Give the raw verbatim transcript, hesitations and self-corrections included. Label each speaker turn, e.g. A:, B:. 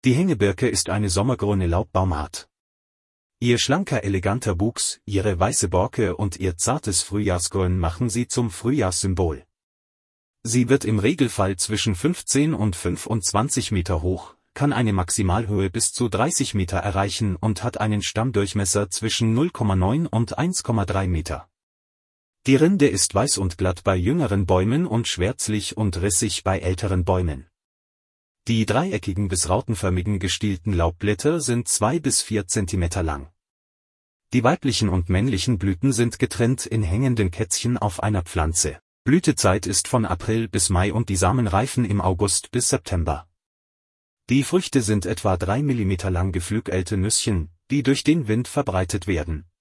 A: Die Hängebirke ist eine sommergrüne Laubbaumart. Ihr schlanker, eleganter Wuchs, ihre weiße Borke und ihr zartes Frühjahrsgrün machen sie zum Frühjahrssymbol. Sie wird im Regelfall zwischen fünfzehn und fünfundzwanzig Meter hoch, kann eine Maximalhöhe bis zu dreißig Meter erreichen und hat einen Stammdurchmesser zwischen null Komma neun und eins Komma drei Meter. Die Rinde ist weiß und glatt bei jüngeren Bäumen und schwärzlich und rissig bei älteren Bäumen. Die dreieckigen bis rautenförmigen gestielten Laubblätter sind zwei bis vier Zentimeter lang. Die weiblichen und männlichen Blüten sind getrennt in hängenden Kätzchen auf einer Pflanze. Blütezeit ist von April bis Mai und die Samen reifen im August bis September. Die Früchte sind etwa drei Millimeter lang geflügelte Nüsschen, die durch den Wind verbreitet werden.